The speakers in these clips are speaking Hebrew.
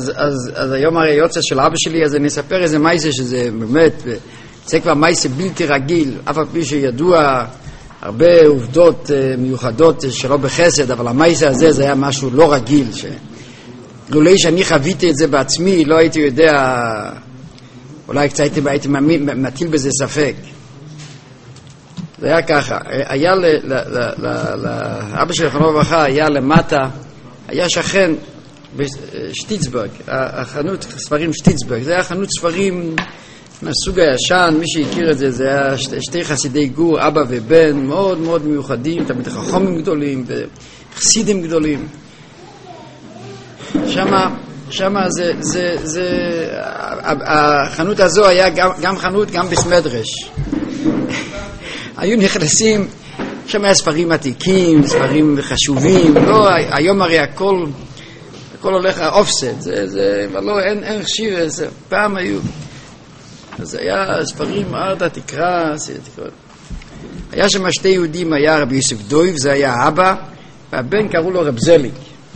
אז היום הרי יוצא של אבא שלי, אז אני אספר איזה מייסה שזה באמת, זה כבר מייסה בלתי רגיל, אף על פי שידוע הרבה עובדות מיוחדות שלא בחסד, אבל המייסה הזה זה היה משהו לא רגיל, לולי שאני חוויתי את זה בעצמי, לא הייתי יודע, אולי קצת הייתי מטיל בזה ספק. זה היה ככה, היה לאבא שלי זכרונו לברכה, היה למטה, היה שכן בשטיצברג, החנות ספרים שטיצברג, זה היה חנות ספרים מהסוג הישן, מי שהכיר את זה, זה היה שתי חסידי גור, אבא ובן, מאוד מאוד מיוחדים, תמיד חכמים גדולים וחסידים גדולים. שמה החנות הזו היה גם חנות, גם בסמדרש. היו נכנסים, שם היה ספרים עתיקים, ספרים חשובים, לא, היום הרי הכל הולך אופסט, לא, אין חשיב, פעם היו, אז היה ספרים, ארדה, תקרא, היה שם שתי יהודים, היה רבי יוסף דויב, זה היה האבא, והבן קראו לו רב זליג.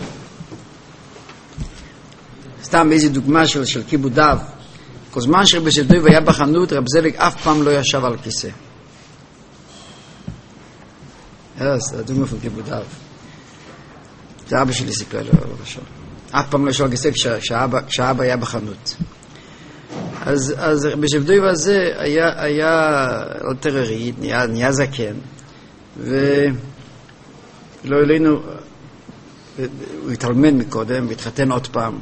סתם איזו דוגמה של כיבודיו. כל זמן שרבי יוסף דויב היה בחנות, רב זליג אף פעם לא ישב על כיסא. זה דוגמה של כיבודיו. זה אבא שלי סיפר לו ראשון. אף פעם לא ישב על כיסא כשאבא היה בחנות. אז רבי יוסף דויב הזה היה עוד טררית, נהיה זקן, ולא אלינו, הוא התעלמן מקודם והתחתן עוד פעם.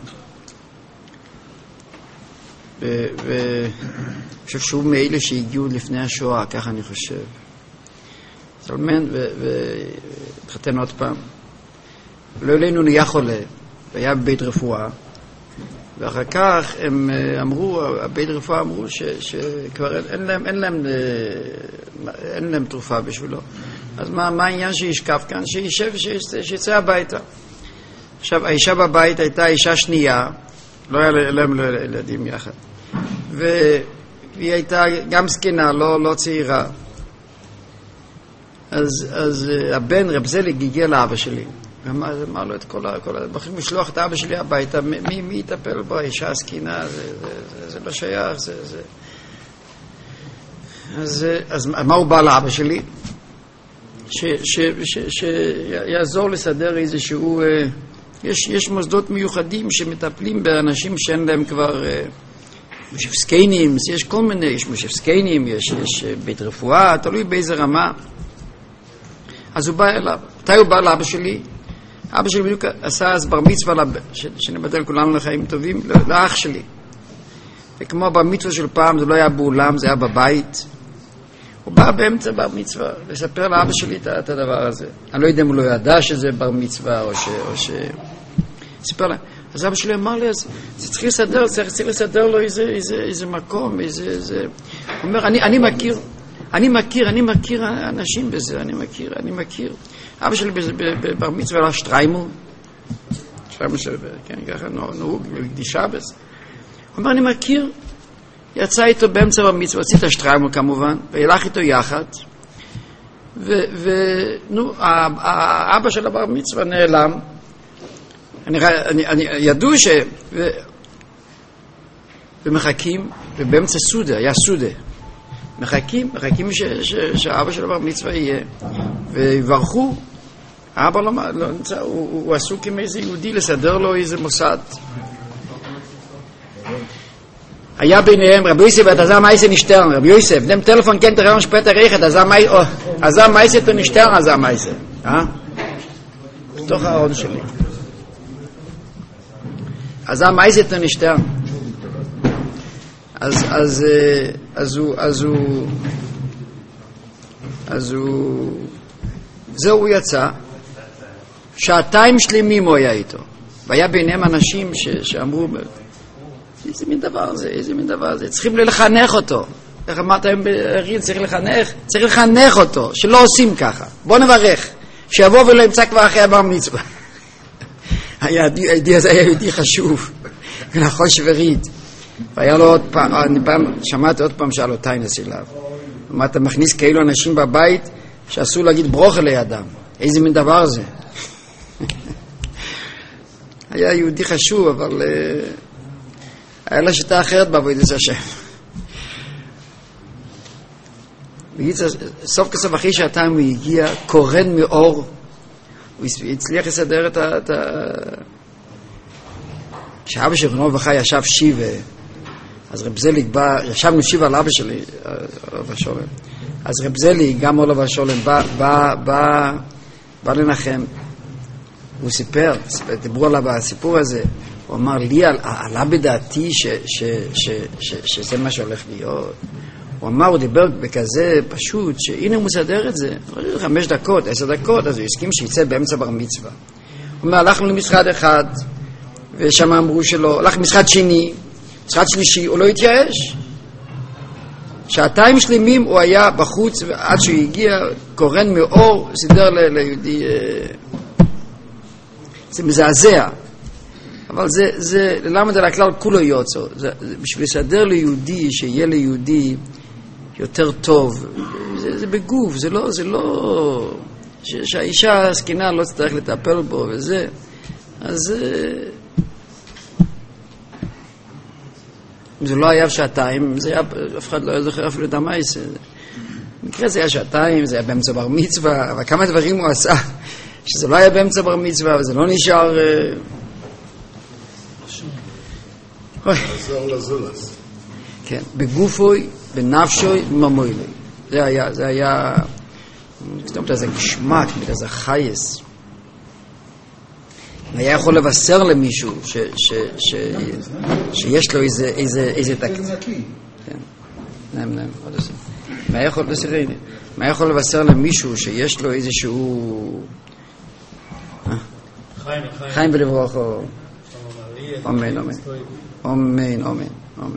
ואני חושב שהוא מאלה שהגיעו לפני השואה, ככה אני חושב. התעלמן והתחתן עוד פעם. לא אלינו נהיה חולה, והיה בבית רפואה, ואחר כך הם אמרו, הבית רפואה אמרו שכבר אין להם תרופה בשבילו. אז מה העניין שישכב כאן? שישב, שיצא הביתה. עכשיו, האישה בבית הייתה אישה שנייה, לא היה להם ילדים יחד. והיא הייתה גם זקנה, לא צעירה. אז הבן רב זליג הגיע לאבא שלי. אמר לו את כל בחרים לשלוח את אבא שלי הביתה, מי יטפל בו? האישה הזקנה, זה לא שייך, אז מה הוא בא לאבא שלי? שיעזור לסדר איזשהו, יש מוסדות מיוחדים שמטפלים באנשים שאין להם כבר מושבסקיינים, יש כל מיני, יש מושבסקיינים, יש בית רפואה, תלוי באיזה רמה. אז הוא בא אליו. מתי הוא בא לאבא שלי? אבא שלי בדיוק עשה אז בר מצווה, שנבדל כולנו לחיים טובים, לאח שלי. וכמו בר מצווה של פעם, זה לא היה באולם, זה היה בבית. הוא בא באמצע בר מצווה, לספר לאבא שלי את הדבר הזה. אני לא יודע אם הוא לא ידע שזה בר מצווה, או סיפר לה. אז אבא שלי אמר לי, אז צריך לסדר לו איזה מקום, איזה... הוא אומר, אני מכיר אנשים בזה, אני מכיר. אבא שלי בבר מצווה היה שטריימל, כן, ככה נהוג, לקדישה בזה. הוא אומר, אני מכיר, יצא איתו באמצע בר מצווה, הוציא את השטריימל כמובן, והלך איתו יחד, ונו, האבא של הבר מצווה נעלם, ידעו ומחכים, ובאמצע סודה, היה סודה, מחכים שהאבא של הבר מצווה יהיה, ויברכו. האבא לא נמצא, הוא עסוק עם איזה יהודי לסדר לו איזה מוסד. היה ביניהם רבי יוסף ועזר מייסה נשטרן, רבי יוסף, דם טלפון כן תראה משפט הריחת, עזר מייסה תנשטרן, עזר מייסה. בתוך הארון שלי. עזר מייסה תנשטרן. אז הוא זהו יצא, שעתיים שלמים הוא היה איתו, והיה ביניהם אנשים שאמרו, איזה מין דבר זה, צריכים לחנך אותו. איך אמרת היום בערין, צריך לחנך אותו, שלא עושים ככה. בוא נברך, שיבוא ולא ימצא כבר אחרי הבר מצווה. היהודי הזה היה יהודי חשוב, נכון שברית. והיה לו עוד פעם, שמעתי עוד פעם שאל לו טיינס אליו. מה אתה מכניס כאילו אנשים בבית שאסור להגיד ברוכה לידם? איזה מין דבר זה? היה יהודי חשוב, אבל היה לה שיטה אחרת בעבודת השם. סוף כסוף אחרי שעתיים הוא הגיע, קורן מאור, הוא הצליח לסדר את כשאבא של רב וחי ישב שיבה, אז רב זליג בא, ישבנו שיבה על אבא שלי, אבא שולם, אז רב זליג, גם עולב השולם, בא לנחם, הוא סיפר, דיברו עליו הסיפור הזה, הוא אמר לי, עלה בדעתי שזה מה שהולך להיות. הוא אמר, הוא דיבר בכזה פשוט, שהנה הוא מסדר את זה, 5 דקות, 10 דקות, אז הוא הסכים שיצא באמצע בר מצווה. הוא אומר, הלכנו למשרד אחד, ושם אמרו שלא, הלך למשרד שני, משרד שלישי, הוא לא התייאש. 2 שלמים הוא היה בחוץ, עד שהוא הגיע, קורן מאור, סידר ליהודי, זה מזעזע. אבל זה למה זה לכלל כולו יוצא, בשביל לסדר ליהודי, שיהיה ליהודי יותר טוב, זה בגוף, זה לא, שהאישה הסכינה לא צריך לטפל בו וזה, אז זה לא היה 2 זה היה, אף אחד לא זוכר אפילו את המייס, במקרה זה היה 2 זה היה באמצע בר מצווה, אבל כמה דברים הוא עשה, שזה לא היה באמצע בר מצווה, וזה לא נשאר עזור לזולס. כן, בגופוי, בנפשוי, בממוילי. זה היה, זאת איזה גשמק, איזה חייס. היה יכול לבשר למישהו שיש לו איזה תקציב. כן, נעים, עוד עושים. מה יכול לבשר למישהו שיש לו איזשהו חיים ולברוכו. אמן, אמן. אמן, אמן, אמן.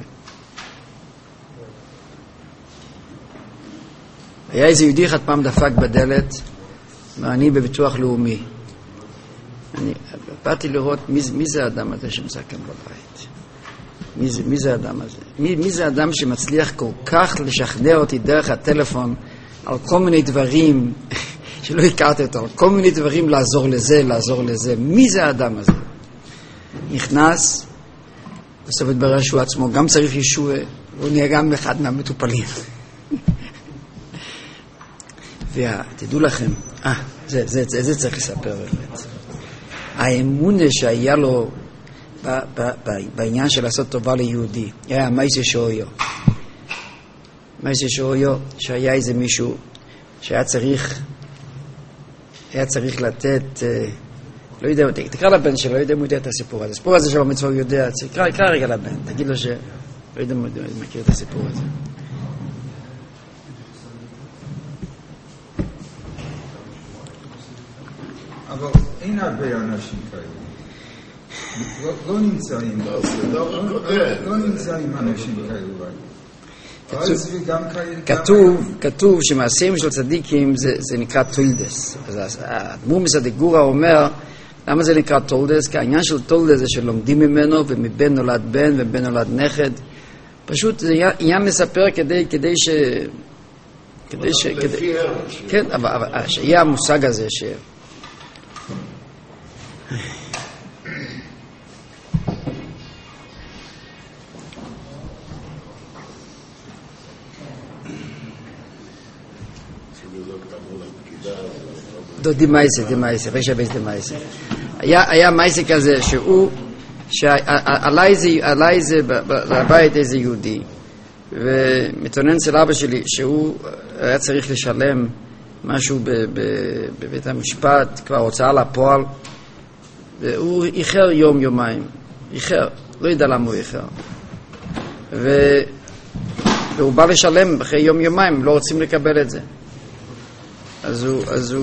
היה איזה יהודי אחד פעם דפק בדלת, ואני בביטוח לאומי. אני באתי לראות מי זה האדם הזה שמצא כאן בבית. מי זה האדם הזה? מי זה האדם שמצליח כל כך לשכנע אותי דרך הטלפון על כל מיני דברים שלא הכרתי אותו, על כל מיני דברים לעזור לזה. מי זה האדם הזה? נכנס, בסוף התברר שהוא עצמו גם צריך ישוע, והוא נהיה גם אחד מהמטופלים. ותדעו לכם, זה צריך לספר באמת. האמונה שהיה לו בעניין של לעשות טובה ליהודי, היה מייסה שאויו, שהיה איזה מישהו שהיה צריך לתת, לא יודע, תקרא לבן שלו, לא יודע אם הוא יודע את הסיפור הזה. הסיפור הזה שבמצווה הוא יודע, תקרא רגע לבן, תגיד לו לא יודע אם הוא מכיר את הסיפור הזה. אבל אין הרבה אנשים כאלה. לא נמצאים. לא נמצאים אנשים כאלה. כתוב שמעשים של צדיקים זה נקרא תולדס. אז האדמו"ר מסדיגורה אומר, למה זה נקרא תולדס? כי העניין של תולדס זה שלומדים ממנו, ומבן נולד בן ובן נולד נכד. פשוט זה עניין לספר כדי ש... כן, אבל שיהיה המושג הזה ש... דמייסה, ושבס דמייסה. היה מייסה כזה שעלה איזה בבית איזה יהודי, ומתונן אצל אבא שלי שהוא היה צריך לשלם משהו בבית המשפט, כבר הוצאה לפועל, והוא איחר יומיים, לא יודע למה הוא איחר. והוא בא לשלם אחרי יומיים, לא רוצים לקבל את זה. אז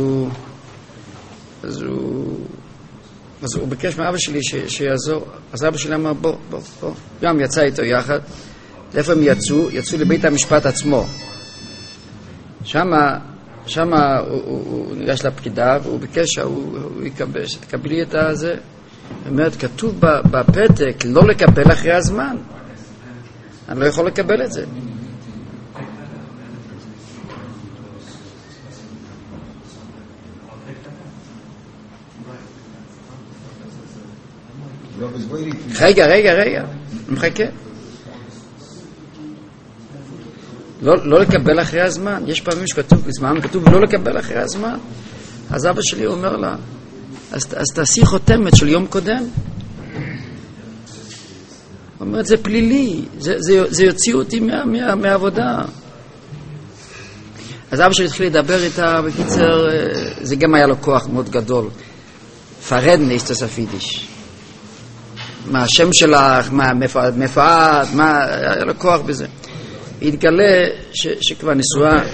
הוא ביקש מאבא שלי שיעזור. אז אבא שלי אמר בוא. גם יצא איתו יחד. איפה הם יצאו? יצאו לבית המשפט עצמו. שמה הוא ניגש לפקידה והוא ביקש שהוא יקבל, שתקבלי את הזה. זאת אומרת, כתוב בפתק לא לקבל אחרי הזמן. אני לא יכול לקבל את זה. רגע, מחכה. לא לקבל אחרי הזמן. יש פעמים שכתוב, בזמן כתוב לא לקבל אחרי הזמן. אז אבא שלי אומר לה, אז תעשי חותמת של יום קודם. הוא אומר, זה פלילי, זה יוציא אותי מהעבודה. אז אבא שלי התחיל לדבר איתה, בקיצר, זה גם היה לו כוח מאוד גדול. פרד ניסטוס הפידיש. מה השם שלך, מאיפה את, היה לו כוח בזה. התגלה שכבר נשואה,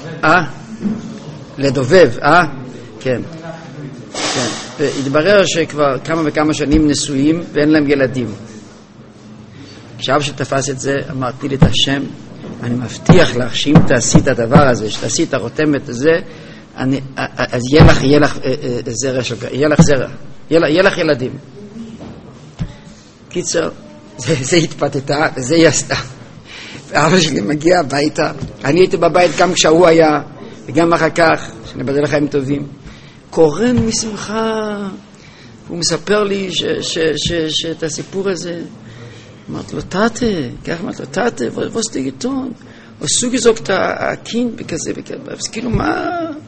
לדובב, כן. והתברר שכבר כמה וכמה שנים נשואים ואין להם ילדים. כשאבא שתפס את זה, אמרתי לי את השם, אני מבטיח לך שאם תעשי את הדבר הזה, שתעשי את החותמת הזה, אז יהיה לך זרע, יהיה לך ילדים. קיצר, זה התפתתה, וזה היא עשתה. ואבא שלי מגיע הביתה, אני הייתי בבית גם כשהוא היה, וגם אחר כך, שנבדל לחיים טובים. קורן משמחה, הוא מספר לי שאת הסיפור הזה, אמרת לו, תתה, כך אמרת לו, תתה, ווס תגיטון, עשו גזוק את הקין בכזה, אז כאילו מה?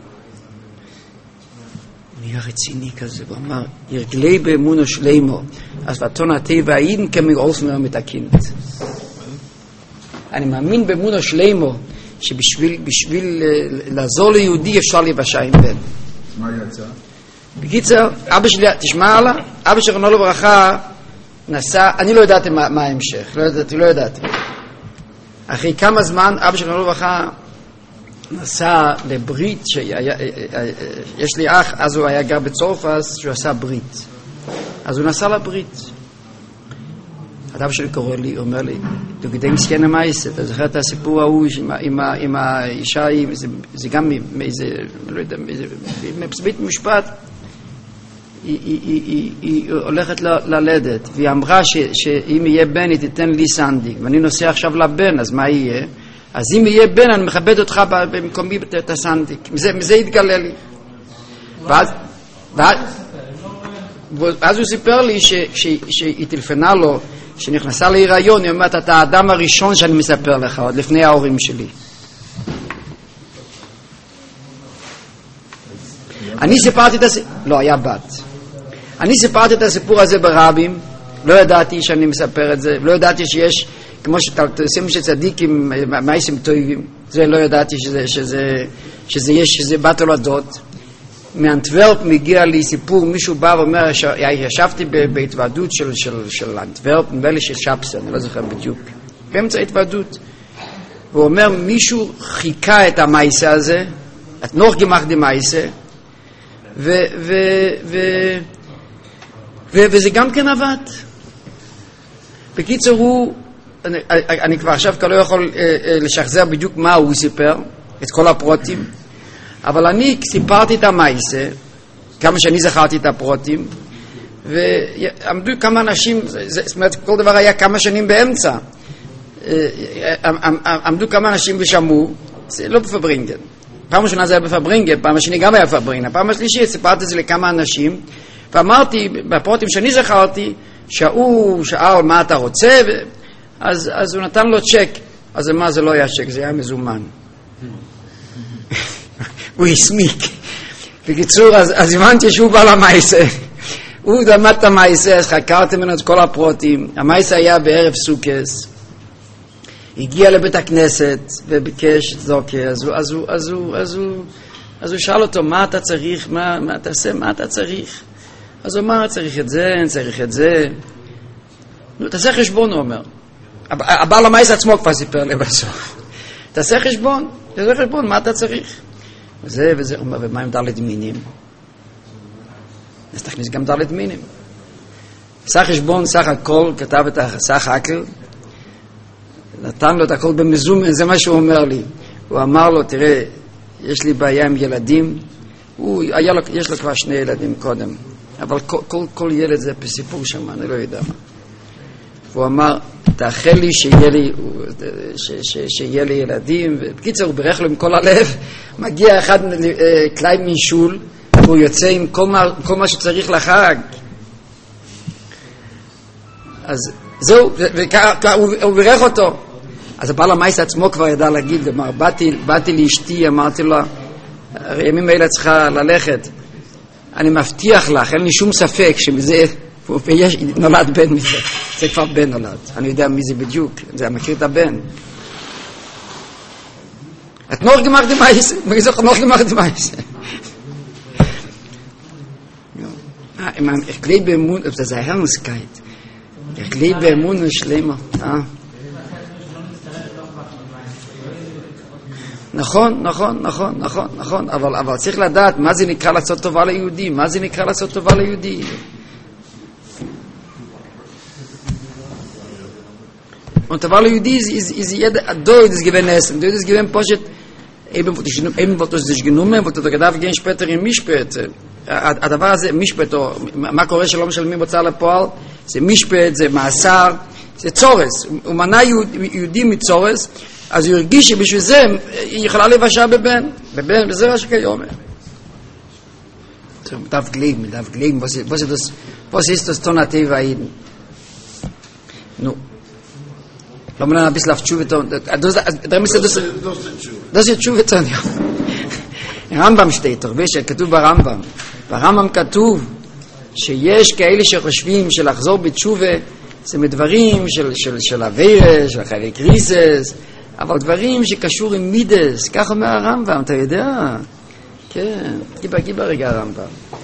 הוא נהיה רציני כזה, הוא אמר, ירגלי באמונו שלימו, אז ותון הטבע העידן כמגעולף מאוד מתקינית. אני מאמין באמונו שלימו, שבשביל לעזור ליהודי אפשר להיוושע עם בן. מה יצא? בקיצר, אבא שלי, תשמע עלה, אבא שרנו לברכה, נסע, אני לא ידעתי מה ההמשך, לא ידעתי. אחרי כמה זמן, אבא שרנו לברכה, נסע לברית, יש לי אח, אז הוא היה גר בצורפס, שהוא עשה ברית. אז הוא נסע לברית. אבא שלי קורא לי, אומר לי, אתה יודע מסכן המייס, אתה זוכר את הסיפור ההוא עם האישה, זה גם מאיזה, לא יודע, מבית משפט, היא הולכת ללדת, והיא אמרה שאם יהיה בן היא תיתן לי סנדיק, ואני נוסע עכשיו לבן, אז מה יהיה? אז אם יהיה בן אני מכבד אותך במקומי את הסנדיק. מזה יתגלה לי. ואז הוא סיפר לי שהיא טלפנה לו, שנכנסה להיריון, היא אומרת, אתה האדם הראשון שאני מספר לך, עוד לפני ההורים שלי. אני סיפרתי את הסיפור, לא, היה בת. אני סיפרתי את הסיפור הזה ברבים, לא ידעתי שאני מספר את זה, לא ידעתי שיש, כמו שתעשים שצדיקים, מייסים טובים, זה לא ידעתי שזה בת הולדות. מאנטוורפ מגיע לי סיפור, מישהו בא ואומר, ישבתי בהתוועדות של אנטוורפ, נדמה לי של שפסר, אני לא זוכר בדיוק, באמצע ההתוועדות. והוא אומר, מישהו חיכה את המייסה הזה, את נוח גמח די מייסה, וזה גם כן עבד. בקיצור הוא, אני כבר עכשיו לא יכול לשחזר בדיוק מה הוא סיפר, את כל הפרוטים, אבל אני סיפרתי את המייסה, כמה שאני זכרתי את הפרוטים, ועמדו כמה אנשים, זאת אומרת, כל דבר היה כמה שנים באמצע, עמדו כמה אנשים ושמעו, זה לא בפברינגן. פעם ראשונה זה היה בפברינגן, פעם השני גם היה בפברינגן, פעם השלישית סיפרתי את זה לכמה אנשים, ואמרתי, בפרוטים שאני זכרתי, שהוא שאל מה אתה רוצה, אז הוא נתן לו צ'ק, אז מה זה לא היה צ'ק, זה היה מזומן. הוא הסמיק. בקיצור, אז הבנתי שהוא בא למייסה. הוא למד את המייסה, אז חקרתי ממנו את כל הפרוטים. המייסה היה בערב סוכס. הגיע לבית הכנסת וביקש צדוקה. אז הוא שאל אותו, מה אתה צריך? מה תעשה? מה אתה צריך? אז הוא אמר, צריך את זה, צריך את זה. נו, תעשה חשבון, הוא אומר. הבעל המייסה עצמו כבר סיפר לי בסוף. תעשה חשבון, מה אתה צריך? וזה, אומר, ומה עם דלת מינים? אז תכניס גם דלת מינים. סך חשבון, סך הכל, כתב את סך הכל, נתן לו את הכל במזומן, זה מה שהוא אומר לי. הוא אמר לו, תראה, יש לי בעיה עם ילדים, יש לו כבר 2 ילדים קודם, אבל כל ילד זה בסיפור שם, אני לא יודע מה. והוא אמר, תאחל לי שיהיה לי ילדים, ובקיצר הוא ברך לו עם כל הלב, מגיע אחד קליין משול, והוא יוצא עם כל מה שצריך לחג. אז זהו, הוא בירך אותו. אז הבעל המייס עצמו כבר ידע להגיד, באתי לאשתי, אמרתי לה, הימים האלה צריכה ללכת. אני מבטיח לך, אין לי שום ספק שמזה נולד בן מזה. זה כבר בן נולד. אני יודע מי זה בדיוק, זה מכיר את הבן. את נוח גמר דמייס, מגזוך נוח גמר דמייס. Ich lebe im Mund, das ist eine Herrlichkeit. Ich lebe im Mund und schlimmer. נכון, אבל צריך לדעת מה זה נקרא לעשות טובה ליהודי, מה זה נקרא לעשות טובה ליהודי. Und טובה ליהודי ist jeder Deut ist gewinn essen, Deut ist gewinn פושט, eben wird es sich genommen, wird es gedacht gehen später in משפט. הדבר הזה, משפט, מה קורה שלא משלמים בוצר לפועל, זה משפט, זה מאסר, זה צורס, הוא מנע יהודי מצורס, אז הוא הרגיש שבשביל זה היא יכולה לבשע בבן, וזה מה שכיום. mit aufgelegen, was ist das Tonative Aiden? Nu, lass mal ein bisschen auf Tshuveton, das ist Tshuveton, ja. הרמב"ם steht doch, ויש, כתוב ברמב"ם כתוב שיש כאלה שחושבים שלחזור בתשובה זה מדברים של הווירס, של החיילי קריסס, אבל דברים שקשור עם מידס, כך אומר הרמב"ם, אתה יודע? כן, גיבה רגע הרמב"ם.